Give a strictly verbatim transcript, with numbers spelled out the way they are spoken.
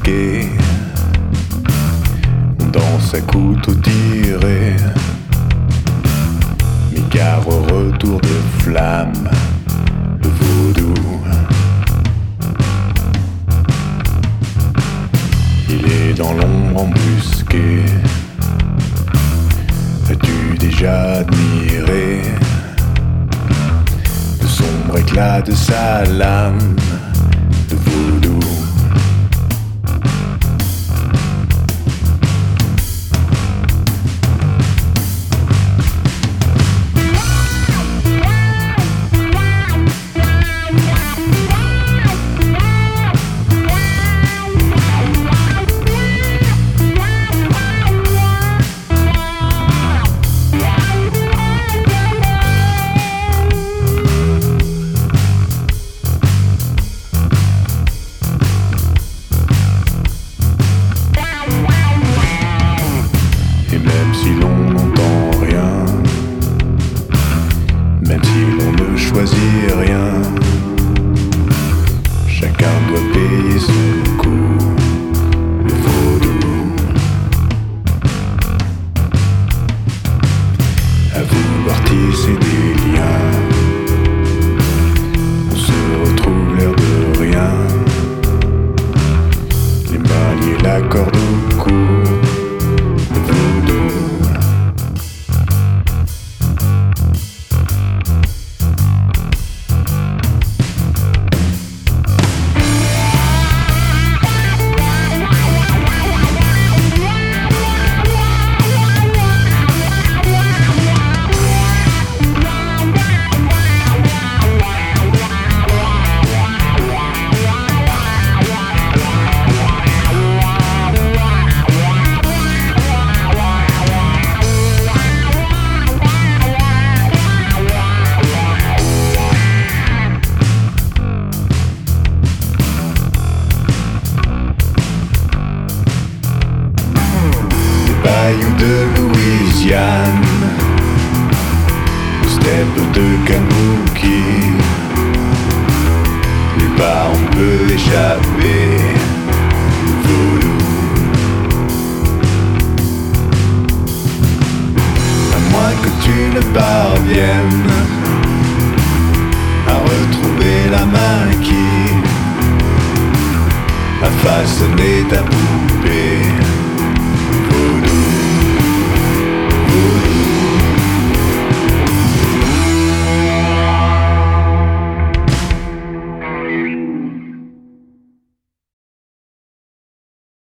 embusqué dans sa couteau tiré. Migare au retour de flamme, le vaudou. Il est dans l'ombre embusqué. As-tu déjà admiré le sombre éclat de sa lame de vaudou? Si l'on n'entend rien, même si l'on ne choisit rien, chacun doit payer son coup, le vaudou. À vouloir tisser des liens, on se retrouve l'air de rien, les mains liées, la corde au cou. Bayou de Louisiane, steppe de Kamouki, nulle part on peut échapper au vaudou. À moins que tu ne parviennes à retrouver la main qui a façonné ta poupée.